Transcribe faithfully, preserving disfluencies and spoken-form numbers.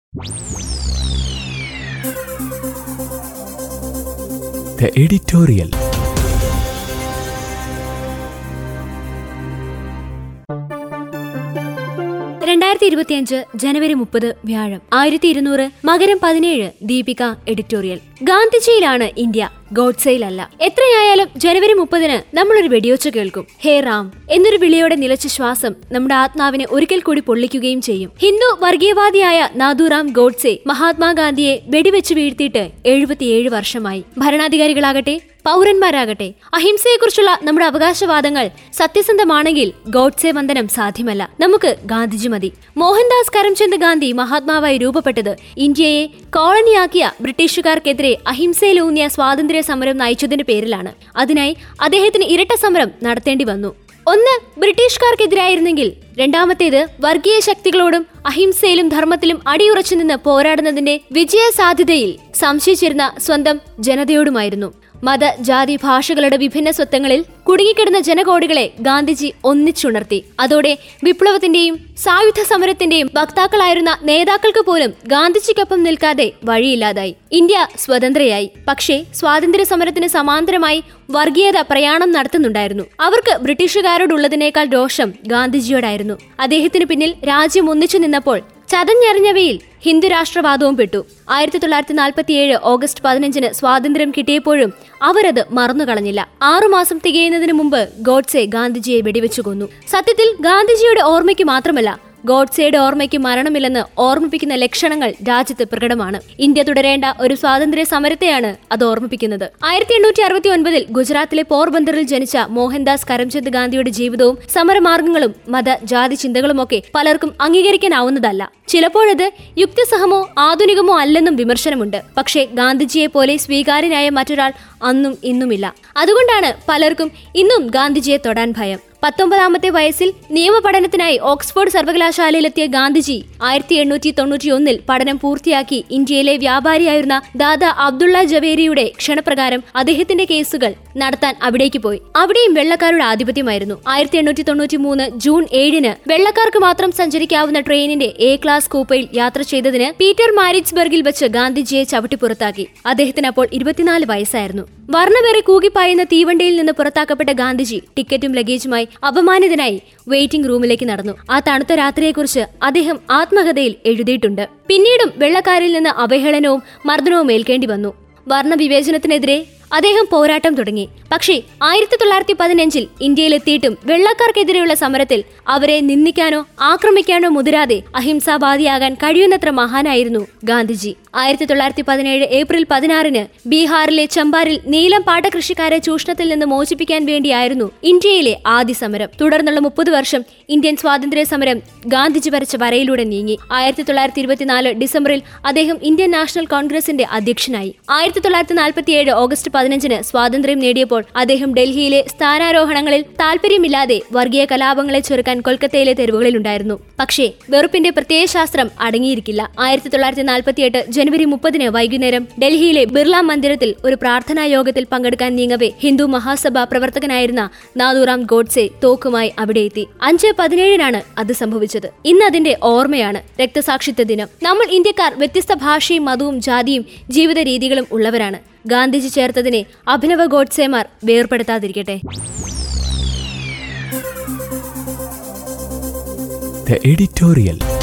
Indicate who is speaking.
Speaker 1: The editorial.
Speaker 2: രണ്ടായിരത്തി ഇരുപത്തിയഞ്ച് ജനുവരി മുപ്പത് വ്യാഴം ആയിരത്തി ഇരുന്നൂറ് മകരം പതിനേഴ് ദീപിക എഡിറ്റോറിയൽ. ഗാന്ധിജിയിലാണ് ഇന്ത്യ, ഗോഡ്സെയിലല്ല. എത്രയായാലും ജനുവരി മുപ്പതിന് നമ്മളൊരു വെടിയൊച്ച കേൾക്കും. ഹേ റാം എന്നൊരു വിളിയോടെ നിലച്ച ശ്വാസം നമ്മുടെ ആത്മാവിനെ ഒരിക്കൽ കൂടി പൊള്ളിക്കുകയും ചെയ്യും. ഹിന്ദു വർഗീയവാദിയായ നാഥുറാം ഗോഡ്സെ മഹാത്മാഗാന്ധിയെ വെടിവെച്ച് വീഴ്ത്തിയിട്ട് എഴുപത്തിയേഴ് വർഷമായി. ഭരണാധികാരികളാകട്ടെ പൗരന്മാരാകട്ടെ അഹിംസയെക്കുറിച്ചുള്ള നമ്മുടെ അവകാശവാദങ്ങൾ സത്യസന്ധമാണെങ്കിൽ ഗോഡ്സെ വന്ദനം സാധ്യമല്ല. നമുക്ക് ഗാന്ധിജി മതി. മോഹൻദാസ് കരംചന്ദ് ഗാന്ധി മഹാത്മാവായി രൂപപ്പെട്ടത് ഇന്ത്യയെ കോളനിയാക്കിയ ബ്രിട്ടീഷുകാർക്കെതിരെ അഹിംസയിലൂന്നിയ സ്വാതന്ത്ര്യ സമരം നയിച്ചതിന്റെ പേരിലാണ്. അതിനായി അദ്ദേഹത്തിന് ഇരട്ട സമരം നടത്തേണ്ടി വന്നു. ഒന്ന് ബ്രിട്ടീഷുകാർക്കെതിരായിരുന്നെങ്കിൽ രണ്ടാമത്തേത് വർഗീയ ശക്തികളോടും അഹിംസയിലും ധർമ്മത്തിലും അടിയുറച്ചു നിന്ന് പോരാടുന്നതിന്റെ വിജയ സാധ്യതയിൽ സംശയിച്ചിരുന്ന സ്വന്തം ജനതയോടുമായിരുന്നു. മത ജാതി ഭാഷകളുടെ വിഭിന്ന സ്വത്വങ്ങളിൽ കുടുങ്ങിക്കിടന്ന ജനകോടികളെ ഗാന്ധിജി ഒന്നിച്ചുണർത്തി. അതോടെ വിപ്ലവത്തിന്റെയും സായുധ സമരത്തിന്റെയും വക്താക്കളായിരുന്ന നേതാക്കൾക്ക് പോലും ഗാന്ധിജിക്കൊപ്പം നിൽക്കാതെ വഴിയില്ലാതായി. ഇന്ത്യ സ്വതന്ത്രയായി. പക്ഷേ സ്വാതന്ത്ര്യ സമരത്തിന് സമാന്തരമായി വർഗീയത പ്രയാണം നടത്തുന്നുണ്ടായിരുന്നു. അവർക്ക് ബ്രിട്ടീഷുകാരോടുള്ളതിനേക്കാൾ രോഷം ഗാന്ധിജിയോടായിരുന്നു. അദ്ദേഹത്തിന് പിന്നിൽ രാജ്യം ഒന്നിച്ചു നിന്നപ്പോൾ ചതഞ്ഞെറിഞ്ഞവയിൽ ഹിന്ദു രാഷ്ട്രവാദവും പെട്ടു. ആയിരത്തി തൊള്ളായിരത്തി നാൽപ്പത്തിയേഴ് ഓഗസ്റ്റ് പതിനഞ്ചിന് സ്വാതന്ത്ര്യം കിട്ടിയപ്പോഴും അവരത് മറന്നുകളഞ്ഞില്ല. ആറുമാസം തികയുന്നതിന് മുമ്പ് ഗോഡ്സെ ഗാന്ധിജിയെ വെടിവെച്ചു കൊന്നു. സത്യത്തിൽ ഗാന്ധിജിയുടെ ഓർമ്മയ്ക്ക് മാത്രമല്ല, ഗോഡ്സെയുടെ ഓർമ്മയ്ക്ക് മരണമില്ലെന്ന് ഓർമ്മിപ്പിക്കുന്ന ലക്ഷണങ്ങൾ രാജ്യത്ത് പ്രകടമാണ്. ഇന്ത്യ തുടരേണ്ട ഒരു സ്വാതന്ത്ര്യ സമരത്തെയാണ് അത് ഓർമ്മിപ്പിക്കുന്നത്. ആയിരത്തി എണ്ണൂറ്റി അറുപത്തി ഒൻപതിൽ ഗുജറാത്തിലെ പോർബന്ദറിൽ ജനിച്ച മോഹൻദാസ് കരംചന്ദ് ഗാന്ധിയുടെ ജീവിതവും സമരമാർഗങ്ങളും മത ജാതി ചിന്തകളുമൊക്കെ പലർക്കും അംഗീകരിക്കാനാവുന്നതല്ല. ചിലപ്പോഴത് യുക്തിസഹമോ ആധുനികമോ അല്ലെന്നും വിമർശനമുണ്ട്. പക്ഷേ ഗാന്ധിജിയെ പോലെ സ്വീകാര്യനായ മറ്റൊരാൾ അന്നും ഇന്നുമില്ല. അതുകൊണ്ടാണ് പലർക്കും ഇന്നും ഗാന്ധിജിയെ തൊടാൻ ഭയം. പത്തൊമ്പതാമത്തെ വയസ്സിൽ നിയമപഠനത്തിനായി ഓക്സ്ഫോർഡ് സർവകലാശാലയിലെത്തിയ ഗാന്ധിജി ആയിരത്തി എണ്ണൂറ്റി തൊണ്ണൂറ്റി ഒന്നിൽ പഠനം പൂർത്തിയാക്കി ഇന്ത്യയിലെ വ്യാപാരിയായിരുന്ന ദാദാ അബ്ദുള്ള ജവേരിയുടെ ക്ഷണപ്രകാരം അദ്ദേഹത്തിന്റെ കേസുകൾ നടത്താൻ അവിടേക്ക് പോയി. അവിടെയും വെള്ളക്കാരുടെ ആധിപത്യമായിരുന്നു. ആയിരത്തി എണ്ണൂറ്റി തൊണ്ണൂറ്റി മൂന്ന് ജൂൺ ഏഴിന് വെള്ളക്കാർക്ക് മാത്രം സഞ്ചരിക്കാവുന്ന ട്രെയിനിന്റെ എ ക്ലാസ് കൂപ്പയിൽ യാത്ര ചെയ്തതിന് പീറ്റർ മാരിറ്റ്സ്ബർഗിൽ വെച്ച് ഗാന്ധിജിയെ ചവിട്ടി പുറത്താക്കി. അദ്ദേഹത്തിന് അപ്പോൾ ഇരുപത്തിനാല് വയസ്സായിരുന്നു. വർണ്ണവേറെ കൂകിപ്പായുന്ന തീവണ്ടിയിൽ നിന്ന് പുറത്താക്കപ്പെട്ട ഗാന്ധിജി ടിക്കറ്റും ലഗേജുമായി അപമാനിതനായി വെയിറ്റിംഗ് റൂമിലേക്ക് നടന്നു. ആ തണുത്ത രാത്രിയെക്കുറിച്ച് അദ്ദേഹം ആത്മകഥയിൽ എഴുതിയിട്ടുണ്ട്. പിന്നീടും വെള്ളക്കാരിൽ നിന്ന് അവഹേളനവും മർദ്ദനവും ഏൽക്കേണ്ടി വന്നു. വർണ്ണവിവേചനത്തിനെതിരെ അദ്ദേഹം പോരാട്ടം തുടങ്ങി. പക്ഷേ ആയിരത്തി തൊള്ളായിരത്തി പതിനഞ്ചിൽ ഇന്ത്യയിലെത്തിയിട്ടും വെള്ളക്കാർക്കെതിരെയുള്ള സമരത്തിൽ അവരെ നിന്ദിക്കാനോ ആക്രമിക്കാനോ മുതിരാതെ അഹിംസാവാദിയാകാൻ കഴിയുന്നത്ര മഹാനായിരുന്നു ഗാന്ധിജി. ആയിരത്തി തൊള്ളായിരത്തി പതിനേഴ് ഏപ്രിൽ പതിനാറിന് ബീഹാറിലെ ചമ്പാരിൽ നീലം പാട്ടകൃഷിക്കാരെ ചൂഷണത്തിൽ നിന്ന് മോചിപ്പിക്കാൻ വേണ്ടിയായിരുന്നു ഇന്ത്യയിലെ ആദ്യ സമരം. തുടർന്നുള്ള മുപ്പത് വർഷം ഇന്ത്യൻ സ്വാതന്ത്ര്യ സമരം ഗാന്ധിജി വരച്ച വരയിലൂടെ നീങ്ങി. ആയിരത്തി തൊള്ളായിരത്തി ഇരുപത്തിനാല് ഡിസംബറിൽ അദ്ദേഹം ഇന്ത്യൻ നാഷണൽ കോൺഗ്രസിന്റെ അധ്യക്ഷനായി. ആയിരത്തി തൊള്ളായിരത്തി നാൽപ്പത്തിയേഴ് ഓഗസ്റ്റ് പതിനഞ്ചിന് സ്വാതന്ത്ര്യം നേടിയപ്പോൾ അദ്ദേഹം ഡൽഹിയിലെ സ്ഥാനാരോഹണങ്ങളിൽ താല്പര്യമില്ലാതെ വർഗീയ കലാപങ്ങളെ ചെറുക്കാൻ കൊൽക്കത്തയിലെ തെരുവുകളിലുണ്ടായിരുന്നു. പക്ഷേ വെറുപ്പിന്റെ പ്രത്യയശാസ്ത്രം അടങ്ങിയിരിക്കില്ല. ആയിരത്തി തൊള്ളായിരത്തി നാൽപ്പത്തിയെട്ട് ജനുവരി മുപ്പതിന് വൈകുന്നേരം ഡൽഹിയിലെ ബിർള മന്ദിരത്തിൽ ഒരു പ്രാർത്ഥനാ യോഗത്തിൽ പങ്കെടുക്കാൻ നീങ്ങവേ ഹിന്ദു മഹാസഭ പ്രവർത്തകനായിരുന്ന നാഥുറാം ഗോഡ്സെ തോക്കുമായി അവിടെ എത്തി. അഞ്ച് പതിനേഴിനാണ് അത് സംഭവിച്ചത്. ഇന്ന് അതിന്റെ ഓർമ്മയാണ് രക്തസാക്ഷിത്വ ദിനം. നമ്മൾ ഇന്ത്യക്കാർ വ്യത്യസ്ത ഭാഷയും മതവും ജാതിയും ജീവിത രീതികളും ഉള്ളവരാണ്. ഗാന്ധിജി ചേർത്തതിനെ അഭിനവ ഗോഡ്സെമാർ വേർപെടുത്താതിരിക്കട്ടെ.
Speaker 1: The editorial.